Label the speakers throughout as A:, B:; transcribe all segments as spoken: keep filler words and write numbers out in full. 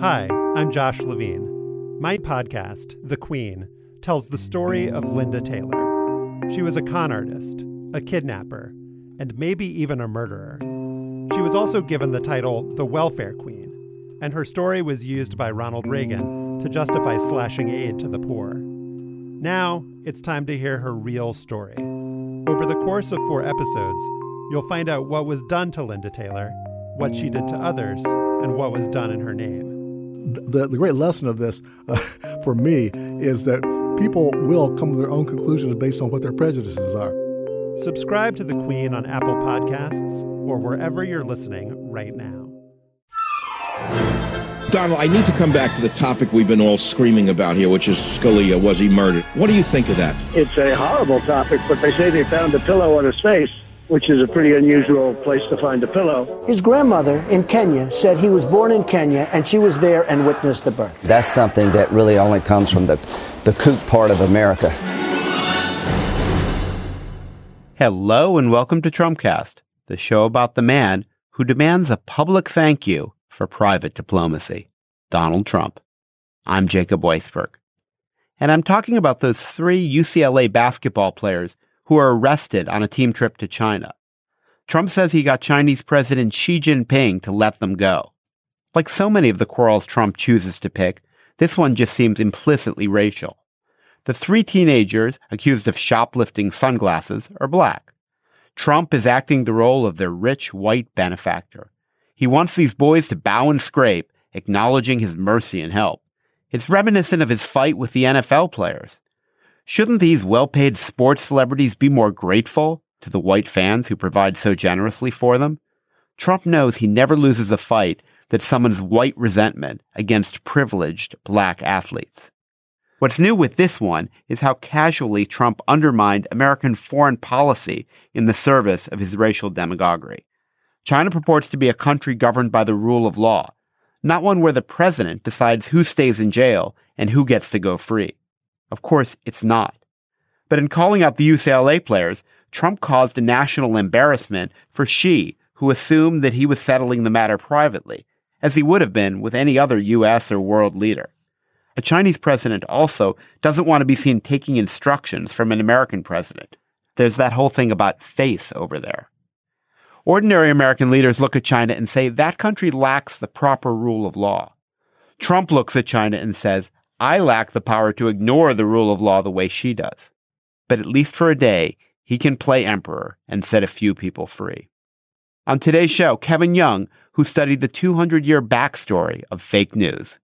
A: Hi, I'm Josh Levine. My podcast, The Queen, tells the story of Linda Taylor. She was a con artist, a kidnapper, and maybe even a murderer. She was also given the title the Welfare Queen, and her story was used by Ronald Reagan to justify slashing aid to the poor. Now, it's time to hear her real story. Over the course of four episodes, you'll find out what was done to Linda Taylor, what she did to others, and what was done in her name.
B: The, the great lesson of this, uh, for me, is that people will come to their own conclusions based on what their prejudices are.
A: Subscribe to The Queen on Apple Podcasts or wherever you're listening right now.
C: Donald, I need to come back to the topic we've been all screaming about here, which is Scalia. Was he murdered? What do you think of that?
D: It's a horrible topic, but they say they found a pillow on his face, which is a pretty unusual place to find a pillow.
E: His grandmother in Kenya said he was born in Kenya, and she was there and witnessed the birth.
F: That's something that really only comes from the, the kook part of America.
G: Hello and welcome to Trumpcast, the show about the man who demands a public thank you for private diplomacy, Donald Trump. I'm Jacob Weisberg. And I'm talking about those three U C L A basketball players who are arrested on a team trip to China. Trump says he got Chinese President Xi Jinping to let them go. Like so many of the quarrels Trump chooses to pick, this one just seems implicitly racial. The three teenagers accused of shoplifting sunglasses are black. Trump is acting the role of their rich white benefactor. He wants these boys to bow and scrape, acknowledging his mercy and help. It's reminiscent of his fight with the N F L players. Shouldn't these well-paid sports celebrities be more grateful to the white fans who provide so generously for them? Trump knows he never loses a fight that summons white resentment against privileged black athletes. What's new with this one is how casually Trump undermined American foreign policy in the service of his racial demagoguery. China purports to be a country governed by the rule of law, not one where the president decides who stays in jail and who gets to go free. Of course, it's not. But in calling out the U C L A players, Trump caused a national embarrassment for Xi, who assumed that he was settling the matter privately, as he would have been with any other U S or world leader. A Chinese president also doesn't want to be seen taking instructions from an American president. There's that whole thing about face over there. Ordinary American leaders look at China and say that country lacks the proper rule of law. Trump looks at China and says, I lack the power to ignore the rule of law the way she does. But at least for a day, he can play emperor and set a few people free. On today's show, Kevin Young, who studied the two hundred year backstory of fake news.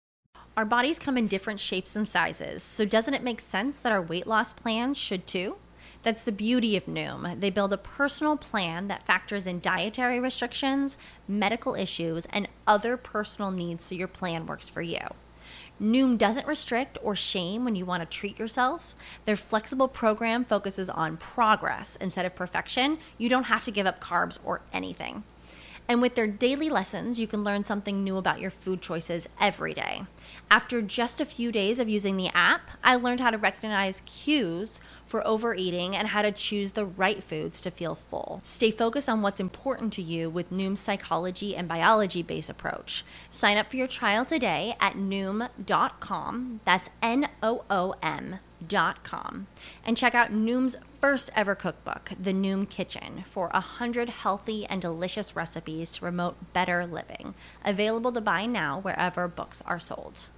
H: Our bodies come in different shapes and sizes, so doesn't it make sense that our weight loss plans should too? That's the beauty of Noom. They build a personal plan that factors in dietary restrictions, medical issues, and other personal needs so your plan works for you. Noom doesn't restrict or shame when you want to treat yourself. Their flexible program focuses on progress instead of perfection. You don't have to give up carbs or anything. And with their daily lessons, you can learn something new about your food choices every day. After just a few days of using the app, I learned how to recognize cues for overeating and how to choose the right foods to feel full. Stay focused on what's important to you with Noom's psychology and biology-based approach. Sign up for your trial today at noom dot com. That's N O O M dot com. And check out Noom's first ever cookbook, The Noom Kitchen, for one hundred healthy and delicious recipes to promote better living. Available to buy now wherever books are sold.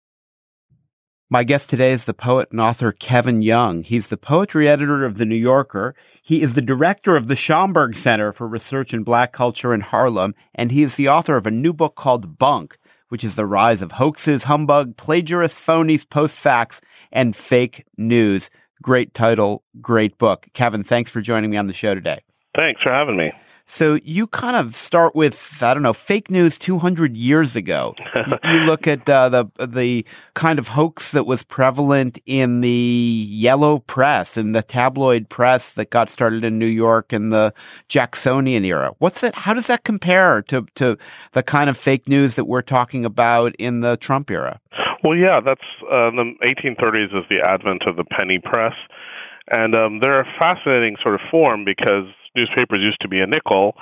G: My guest today is the poet and author Kevin Young. He's the poetry editor of The New Yorker. He is the director of the Schomburg Center for Research in Black Culture in Harlem, and he is the author of a new book called Bunk, which is the rise of hoaxes, humbug, plagiarists, phonies, post-facts, and fake news. Great title, great book. Kevin, thanks for joining me on the show today.
I: Thanks for having me.
G: So you kind of start with, I don't know, fake news two hundred years ago. You look at uh, the the kind of hoax that was prevalent in the yellow press and the tabloid press that got started in New York in the Jacksonian era. What's it? How does that compare to, to the kind of fake news that we're talking about in the Trump era?
I: Well, yeah, that's uh, the eighteen thirties is the advent of the penny press. And um, they're a fascinating sort of form because newspapers used to be a nickel,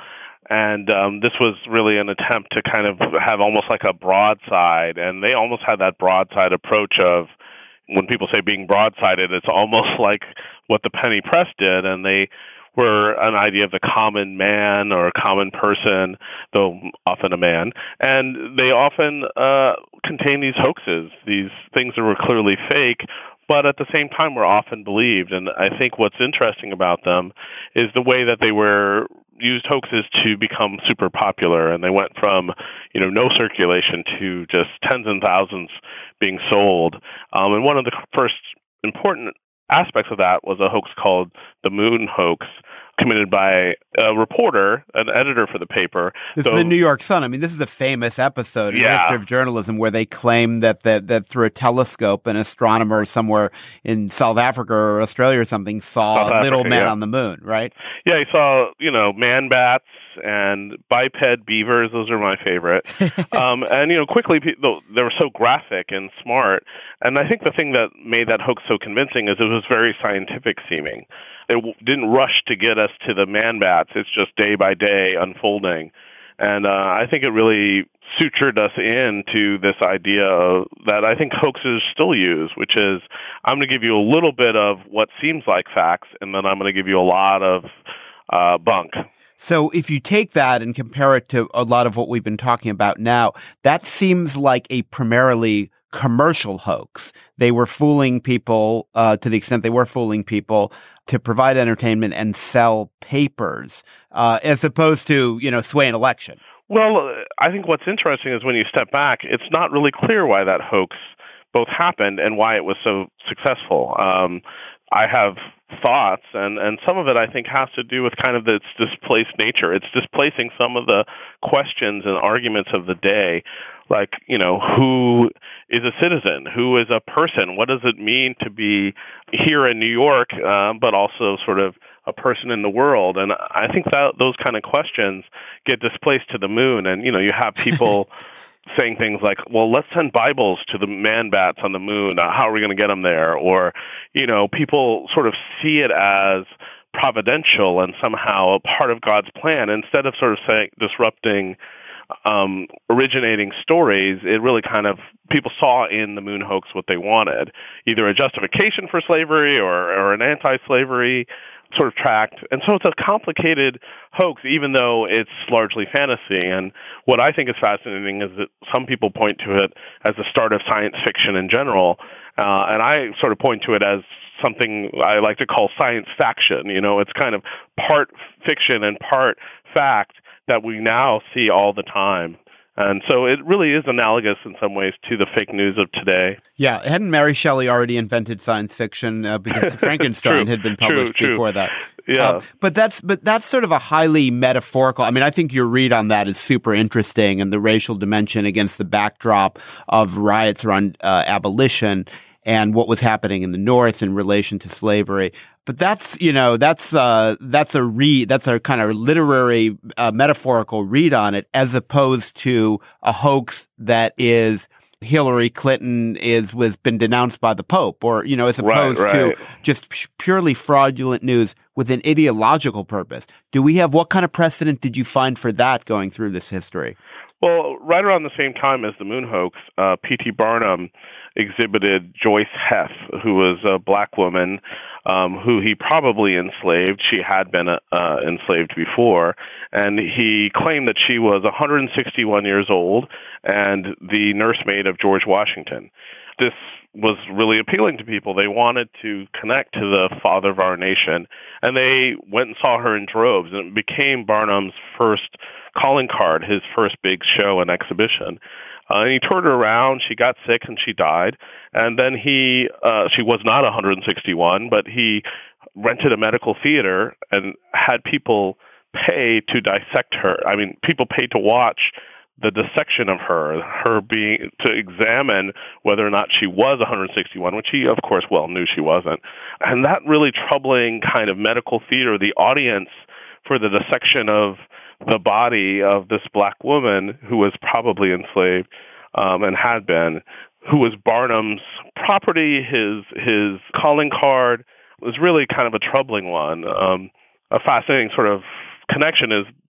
I: And um, this was really an attempt to kind of have almost like a broadside, and they almost had that broadside approach of, when people say being broadsided, it's almost like what the penny press did, and they were an idea of the common man or a common person, though often a man, and they often uh, contain these hoaxes, these things that were clearly fake, but at the same time were often believed. And I think what's interesting about them is the way that they were used hoaxes to become super popular, and they went from, you know, no circulation to just tens and thousands being sold. Um, and one of the first important aspects of that was a hoax called the Moon Hoax, committed by a reporter, an editor for the paper.
G: This
I: so,
G: is the New York Sun. I mean, this is a famous episode in
I: yeah.
G: the history of journalism where they claim that, that that through a telescope, an astronomer somewhere in South Africa or Australia or something saw
I: South
G: a little
I: Africa,
G: man
I: yeah.
G: on the moon, right?
I: Yeah, he saw, you know, man bats and biped beavers. Those are my favorite. um, and, you know, quickly, people, they were so graphic and smart. And I think the thing that made that hoax so convincing is it was very scientific seeming. It w- didn't rush to get us to the man bats. It's just day by day unfolding. And uh, I think it really sutured us into this idea of, that I think hoaxes still use, which is, I'm going to give you a little bit of what seems like facts, and then I'm going to give you a lot of uh, bunk.
G: So if you take that and compare it to a lot of what we've been talking about now, that seems like a primarily commercial hoax. They were fooling people uh, to the extent they were fooling people to provide entertainment and sell papers, uh, as opposed to, you know, sway an election.
I: Well, I think what's interesting is when you step back, it's not really clear why that hoax both happened and why it was so successful. Um, I have thoughts, and, and some of it I think has to do with kind of its displaced nature. It's displacing some of the questions and arguments of the day, like, you know, who is a citizen? Who is a person? What does it mean to be here in New York, uh, but also sort of a person in the world? And I think that those kind of questions get displaced to the moon, and, you know, you have people saying things like, well, let's send Bibles to the man bats on the moon. Uh, how are we going to get them there? Or, you know, people sort of see it as providential and somehow a part of God's plan. Instead of sort of saying, disrupting, um, originating stories, it really kind of, people saw in the moon hoax what they wanted, either a justification for slavery or, or an anti-slavery sort of tract. And so it's a complicated hoax, even though it's largely fantasy. And what I think is fascinating is that some people point to it as the start of science fiction in general. Uh, and I sort of point to it as something I like to call science faction. You know, it's kind of part fiction and part fact that we now see all the time. And so it really is analogous in some ways to the fake news of today.
G: Yeah, hadn't Mary Shelley already invented science fiction uh, because Frankenstein had been published
I: true,
G: before
I: true.
G: that?
I: Yeah,
G: uh, but that's but that's sort of a highly metaphorical. I mean, I think your read on that is super interesting, and the racial dimension against the backdrop of riots around uh, abolition and what was happening in the North in relation to slavery. But that's, you know, that's uh, that's a read, that's a kind of literary, uh, metaphorical read on it, as opposed to a hoax that is Hillary Clinton is was been denounced by the Pope, or, you know, as opposed
I: right, right.
G: to just purely fraudulent news with an ideological purpose. Do we have, what kind of precedent did you find for that going through this history?
I: Well, right around the same time as the moon hoax, uh, P T Barnum exhibited Joyce Heth, who was a black woman um, who he probably enslaved. She had been uh, enslaved before, and he claimed that she was one hundred sixty-one years old and the nursemaid of George Washington. This was really appealing to people. They wanted to connect to the father of our nation, and they went and saw her in droves, and it became Barnum's first calling card, his first big show and exhibition. Uh, and he toured her around. She got sick and she died. And then he, uh, she was not one hundred sixty-one, but he rented a medical theater and had people pay to dissect her. I mean, people paid to watch the dissection of her, her being, to examine whether or not she was one hundred sixty-one, which he, of course, well knew she wasn't. And that really troubling kind of medical theater, the audience for the dissection of the body of this black woman who was probably enslaved um, and had been, who was Barnum's property, his his calling card, was really kind of a troubling one. Um, a fascinating sort of connection is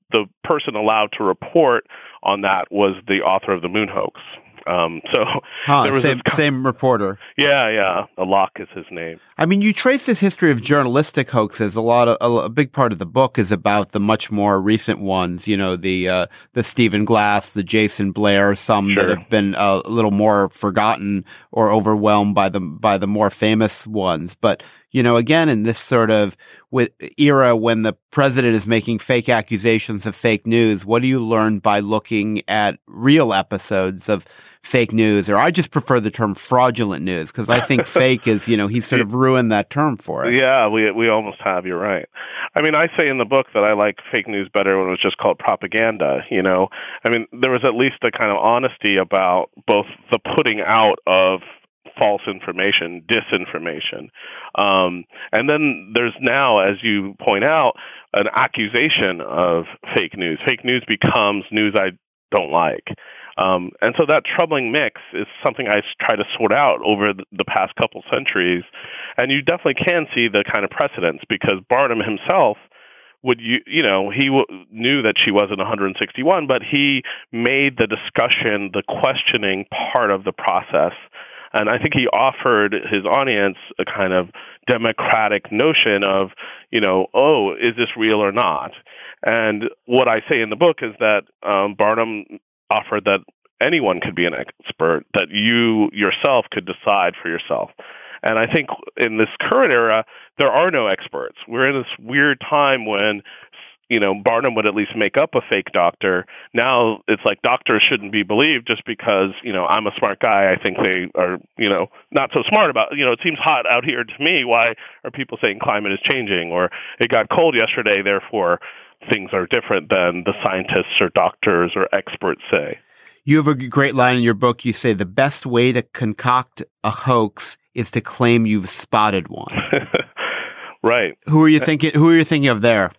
I: the person allowed to report on that was the author of the moon hoax. Um, so
G: huh,
I: there was
G: same,
I: this,
G: same reporter.
I: Yeah, yeah. Locke is his name.
G: I mean, you trace this history of journalistic hoaxes. A lot of a, a big part of the book is about the much more recent ones. You know, the uh, the Stephen Glass, the Jason Blair, some
I: Sure.
G: that have been uh, a little more forgotten or overwhelmed by the by the more famous ones. But you know, again, in this sort of with era when the president is making fake accusations of fake news, what do you learn by looking at real episodes of fake news? Or I just prefer the term fraudulent news because I think fake is, you know, he's sort of ruined that term for us.
I: Yeah, we we almost have. You're right. I mean, I say in the book that I like fake news better when it was just called propaganda. You know, I mean, there was at least a kind of honesty about both the putting out of false information, disinformation. Um, and then there's now, as you point out, an accusation of fake news. Fake news becomes news I don't like. Um, and so that troubling mix is something I try to sort out over the past couple centuries. And you definitely can see the kind of precedents because Barnum himself would, you, you know, he w- knew that she wasn't one hundred sixty-one, but he made the discussion, the questioning part of the process. And I think he offered his audience a kind of democratic notion of, you know, oh, is this real or not? And what I say in the book is that um, Barnum offered that anyone could be an expert, that you yourself could decide for yourself. And I think in this current era, there are no experts. We're in this weird time when, you know, Barnum would at least make up a fake doctor. Now it's like doctors shouldn't be believed just because, you know, I'm a smart guy. I think they are, you know, not so smart about, you know, it seems hot out here to me. Why are people saying climate is changing? Or it got cold yesterday, therefore things are different than the scientists or doctors or experts say.
G: You have a great line in your book. You say the best way to concoct a hoax is to claim you've spotted one.
I: Right.
G: Who are you thinking? Who are you thinking of there?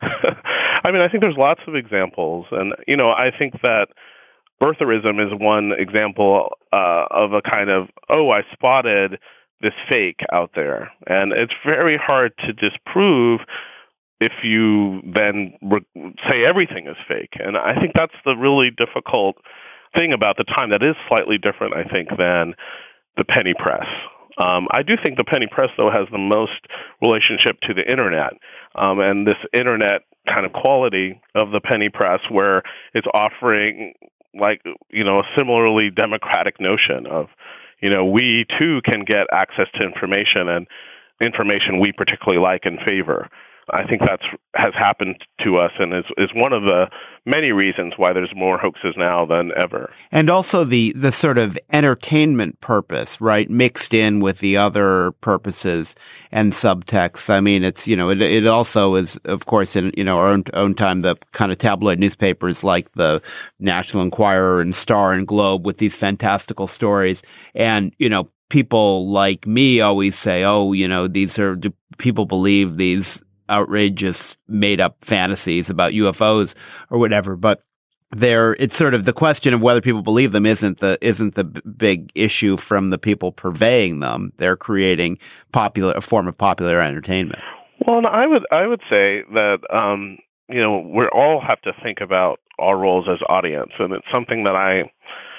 I: I mean, I think there's lots of examples, and you know, I think that birtherism is one example uh, of a kind of oh, I spotted this fake out there, and it's very hard to disprove if you then re- say everything is fake. And I think that's the really difficult thing about the time that is slightly different, I think, than the penny press. Um, I do think the penny press, though, has the most relationship to the Internet, um, and this Internet kind of quality of the penny press where it's offering, like, you know, a similarly democratic notion of, you know, we, too, can get access to information and information we particularly like and favor. I think that's has happened to us and is, is one of the many reasons why there's more hoaxes now than ever.
G: And also the, the sort of entertainment purpose, right, mixed in with the other purposes and subtext. I mean, it's, you know, it, it also is, of course, in, you know, our own, own time, the kind of tabloid newspapers like the National Enquirer and Star and Globe with these fantastical stories. And, you know, people like me always say, oh, you know, these are, do people believe these outrageous made up fantasies about U F Os or whatever, but there it's sort of the question of whether people believe them isn't the isn't the b- big issue from the people purveying them. They're creating popular a form of popular entertainment.
I: Well, and I would I would say that um, you know, we all have to think about our roles as audience, and it's something that I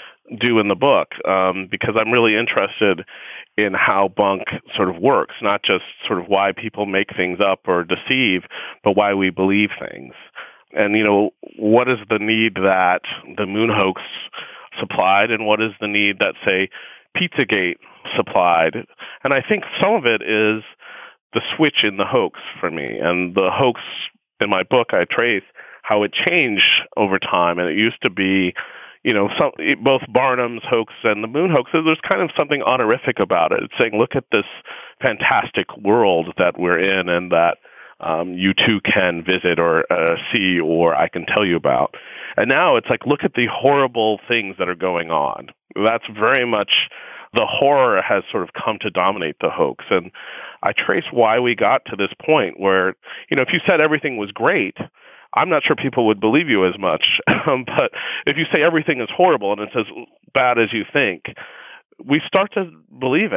I: do in the book um, because I'm really interested in how bunk sort of works, not just sort of why people make things up or deceive, but why we believe things. And, you know, what is the need that the moon hoax supplied and what is the need that, say, Pizzagate supplied? And I think some of it is the switch in the hoax for me. And the hoax in my book, I trace how it changed over time. And it used to be, you know, some, both Barnum's hoax and the moon hoax, there's kind of something honorific about it. It's saying, look at this fantastic world that we're in and that um, you too can visit or uh, see or I can tell you about. And now it's like, look at the horrible things that are going on. That's very much, the horror has sort of come to dominate the hoax. And I trace why we got to this point where, you know, if you said everything was great, I'm not sure people would believe you as much. Um, but if you say everything is horrible and it's as bad as you think, we start to believe it.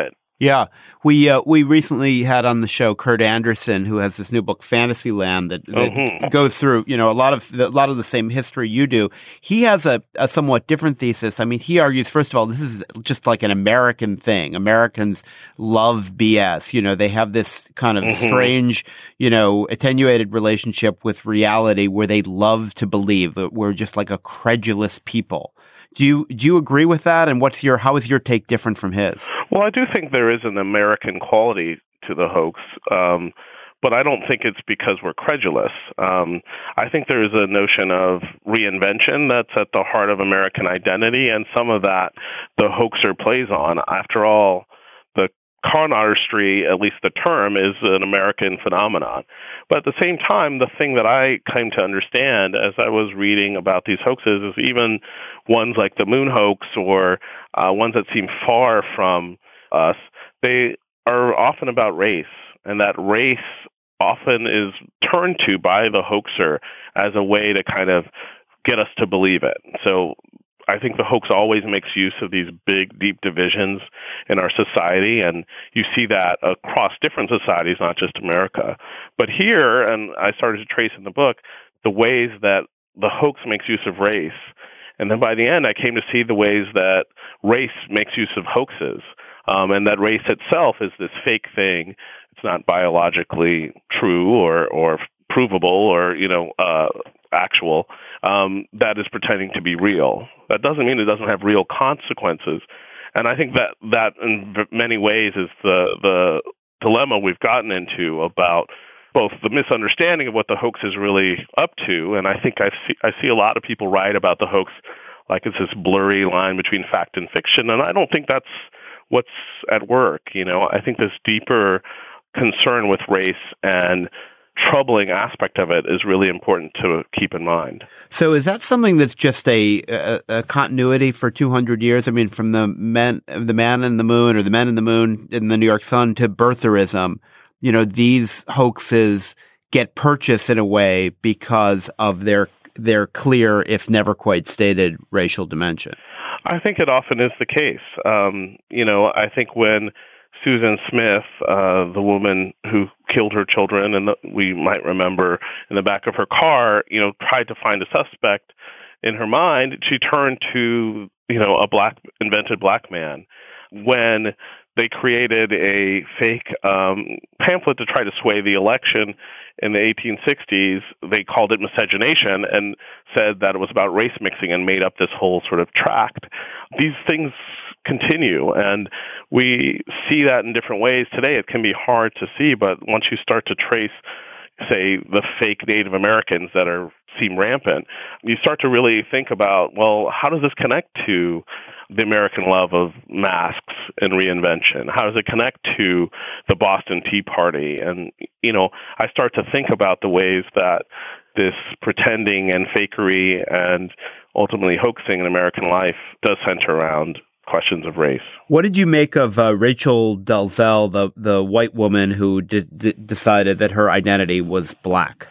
G: Yeah, we uh, we recently had on the show Kurt Anderson, who has this new book, Fantasyland, that, that mm-hmm. goes through you know a lot of a lot of the same history you do. He has a, a somewhat different thesis. I mean, he argues, first of all, this is just like an American thing. Americans love B S. You know, they have this kind of mm-hmm. strange, you know, attenuated relationship with reality where they love to believe that we're just like a credulous people. Do you do you agree with that? And what's your how is your take different from his?
I: Well, I do think there is an American quality to the hoax, um, but I don't think it's because we're credulous. Um, I think there is a notion of reinvention that's at the heart of American identity, and some of that the hoaxer plays on. After all, the con artistry, at least the term, is an American phenomenon. But at the same time, the thing that I came to understand as I was reading about these hoaxes is even ones like the moon hoax or uh, ones that seem far from us, they are often about race, and that race often is turned to by the hoaxer as a way to kind of get us to believe it. So I think the hoax always makes use of these big, deep divisions in our society, and you see that across different societies, not just America. But here, and I started to trace in the book, the ways that the hoax makes use of race. And then by the end, I came to see the ways that race makes use of hoaxes, um, and that race itself is this fake thing. It's not biologically true or, or provable or, you know, uh, actual, um, that is pretending to be real. That doesn't mean it doesn't have real consequences. And I think that that in many ways is the the dilemma we've gotten into about both the misunderstanding of what the hoax is really up to, and I think I see, I see a lot of people write about the hoax like it's this blurry line between fact and fiction, and I don't think that's what's at work. You know, I think this deeper concern with race and troubling aspect of it is really important to keep in mind.
G: So is that something that's just a, a, a continuity for two hundred years? I mean, from the men, the man in the moon or the men in the moon in the New York Sun to birtherism, you know, these hoaxes get purchased in a way because of their their clear, if never quite stated, racial dimension.
I: I think it often is the case. Um, you know, I think when Susan Smith, uh, the woman who killed her children, and the, we might remember in the back of her car, you know, tried to find a suspect in her mind, she turned to, you know, a black, invented black man. When they created a fake um, pamphlet to try to sway the election in the eighteen sixties, they called it miscegenation and said that it was about race mixing and made up this whole sort of tract. These things continue, and we see that in different ways today. It can be hard to see, but once you start to trace, say, the fake Native Americans that are seem rampant, you start to really think about, well, how does this connect to the American love of masks and reinvention? How does it connect to the Boston Tea Party? And, you know, I start to think about the ways that this pretending and fakery and ultimately hoaxing in American life does center around questions of race.
G: What did you make of uh, Rachel Dolezal, the the white woman who d- d- decided that her identity was black?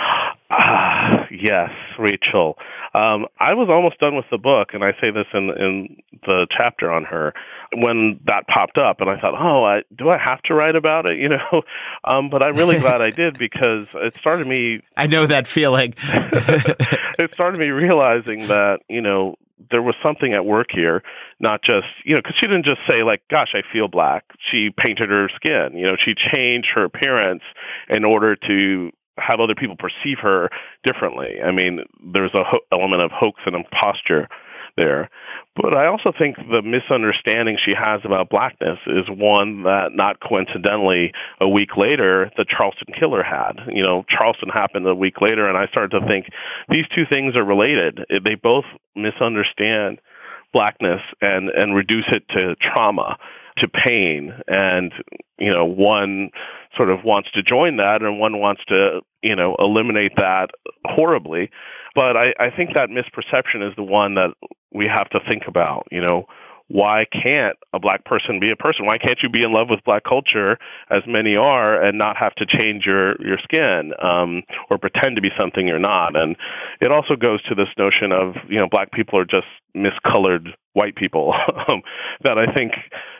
I: Ah, yes, Rachel. Um, I was almost done with the book, and I say this in, in the chapter on her, when that popped up, and I thought, oh, I, do I have to write about it? You know, um, but I'm really glad I did, because it started me...
G: I know that feeling.
I: It started me realizing that, you know, there was something at work here, not just, you know, because she didn't just say, like, gosh, I feel black. She painted her skin. You know, she changed her appearance in order to have other people perceive her differently. I mean, there's a ho- element of hoax and imposture there. But I also think the misunderstanding she has about blackness is one that, not coincidentally, a week later, the Charleston killer had. You know, Charleston happened a week later, and I started to think these two things are related. They both misunderstand blackness and, and reduce it to trauma, to pain. And, you know, one sort of wants to join that, and one wants to, you know, eliminate that horribly. But I, I think that misperception is the one that we have to think about. You know, why can't a black person be a person? Why can't you be in love with black culture, as many are, and not have to change your, your skin um, or pretend to be something you're not? And it also goes to this notion of, you know, black people are just miscolored white people that I think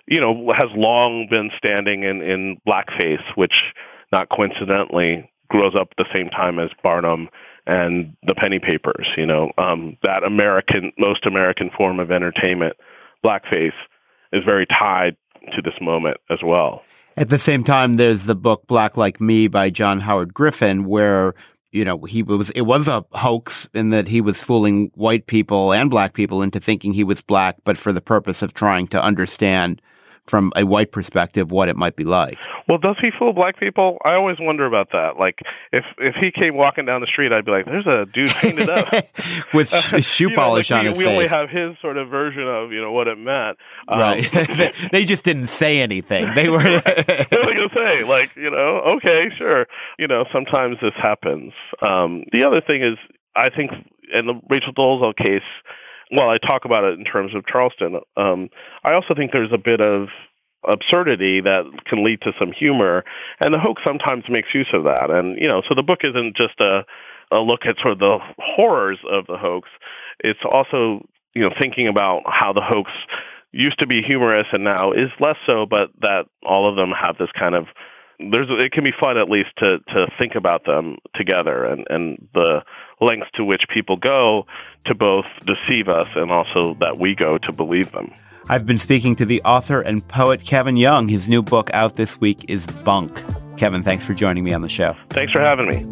I: you know, has long been standing in, in blackface, which not coincidentally grows up at the same time as Barnum and the Penny Papers. You know, um, that American, most American form of entertainment, blackface, is very tied to this moment as well.
G: At the same time, there's the book Black Like Me by John Howard Griffin, where, you know, he was, it was a hoax in that he was fooling white people and black people into thinking he was black, but for the purpose of trying to understand from a white perspective what it might be like.
I: Well, does he fool black people? I always wonder about that. Like, if if he came walking down the street, I'd be like, there's a dude painted up.
G: With uh, shoe polish
I: you know, like
G: on
I: we,
G: his
I: we
G: face.
I: We only have his sort of version of, you know, what it meant. Um,
G: right. they, they just didn't say anything. They were...
I: What was I going to say? Like, you know, okay, sure. You know, sometimes this happens. Um, the other thing is, I think, in the Rachel Dolezal case, well, I talk about it in terms of Charleston, um, I also think there's a bit of absurdity that can lead to some humor, and the hoax sometimes makes use of that. And, you know, so the book isn't just a, a look at sort of the horrors of the hoax. It's also, you know, thinking about how the hoax used to be humorous and now is less so, but that all of them have this kind of, there's, it can be fun at least to, to think about them together, and, and the lengths to which people go to both deceive us and also that we go to believe them.
G: I've been speaking to the author and poet Kevin Young. His new book out this week is Bunk. Kevin, thanks for joining me on the show.
I: Thanks for having me.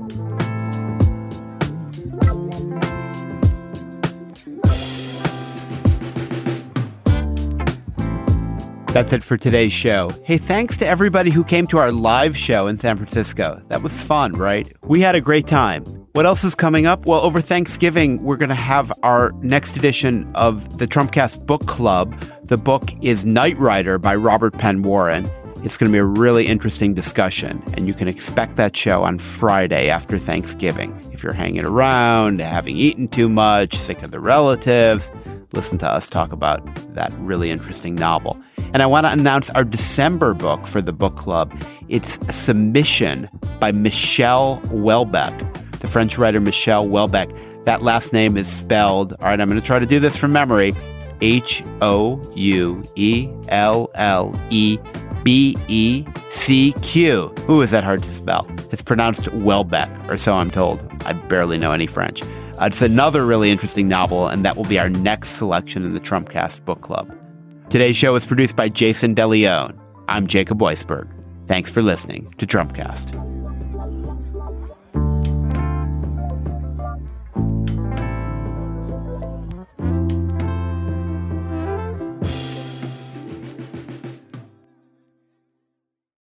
G: That's it for today's show. Hey, thanks to everybody who came to our live show in San Francisco. That was fun, right? We had a great time. What else is coming up? Well, over Thanksgiving, we're going to have our next edition of the Trumpcast Book Club. The book is Knight Rider by Robert Penn Warren. It's going to be a really interesting discussion, and you can expect that show on Friday after Thanksgiving. If you're hanging around, having eaten too much, sick of the relatives, listen to us talk about that really interesting novel. And I want to announce our December book for the book club. It's Submission by Michel Houellebecq, the French writer Michel Houellebecq. That last name is spelled, all right, I'm going to try to do this from memory, H O U E L L E B E C Q. Ooh, is that hard to spell? It's pronounced Houellebecq, or so I'm told. I barely know any French. Uh, it's another really interesting novel, and that will be our next selection in the Trumpcast Book Club. Today's show is produced by Jason DeLeon. I'm Jacob Weisberg. Thanks for listening to Trumpcast.